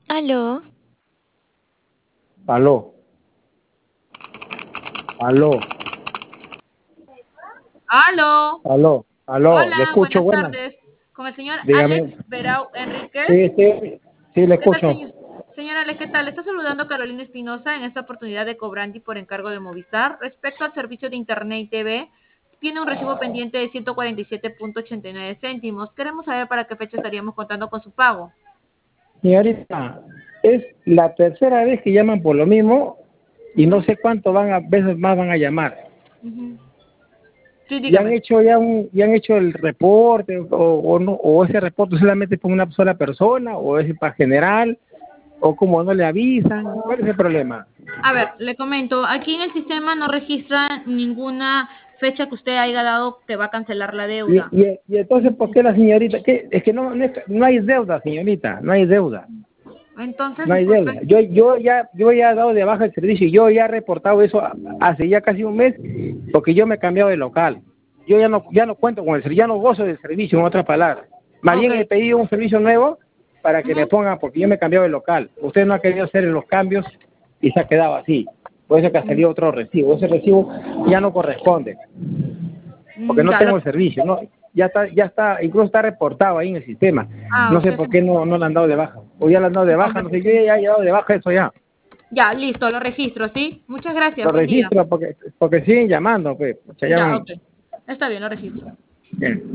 Aló. Aló, aló, Aló. aló, le Hola, escucho, buenas buena. tardes. Con el señor Alex Dígame. Berau Enríquez. Sí, le ¿Qué tal, escucho. señor? Señor Alex, ¿qué tal? Le está saludando Carolina Espinosa en esta oportunidad de Cobrandi por encargo de Movistar. Respecto al servicio de Internet y TV, tiene un recibo pendiente de 147.89 céntimos. Queremos saber para qué fecha estaríamos contando con su pago. Señorita, es la tercera vez que llaman por lo mismo y no sé cuánto veces más van a llamar. Sí, ¿Y han dígame. hecho ya han hecho el reporte o no, o ese reporte solamente por una sola persona o es para general o como no le avisan? ¿Cuál es el problema? A ver, le comento, aquí en el sistema no registra ninguna fecha que usted haya dado que va a cancelar la Y, deuda. y, y entonces, ¿por qué la señorita? ¿Qué? Es que no hay deuda, señorita, no hay deuda. Entonces, No hay disculpe. deuda. Yo ya he dado de baja el servicio, yo ya he reportado eso hace ya casi un mes, porque yo me he cambiado de local. Yo ya no cuento con el servicio, ya no gozo del servicio, en otras palabras. Más Ok. bien he pedido un servicio nuevo para que me Ujú. pongan, porque yo me he cambiado de local. Usted no ha querido hacer los cambios y se ha quedado así. Por eso que ha salido otro recibo. Ese recibo ya no corresponde, porque no Ya, tengo el servicio, ¿no? Ya está, incluso está reportado ahí en el sistema. No sé usted por qué no le han dado de baja. O ya le han dado de se baja, no sé, yo comprometió. ya he dado de baja eso ya. Ya, listo, lo registro, ¿sí? Muchas gracias, Lo buen día. registro porque siguen llamando, pues. Se Ya, llaman. ok. Está bien, lo registro. Bien.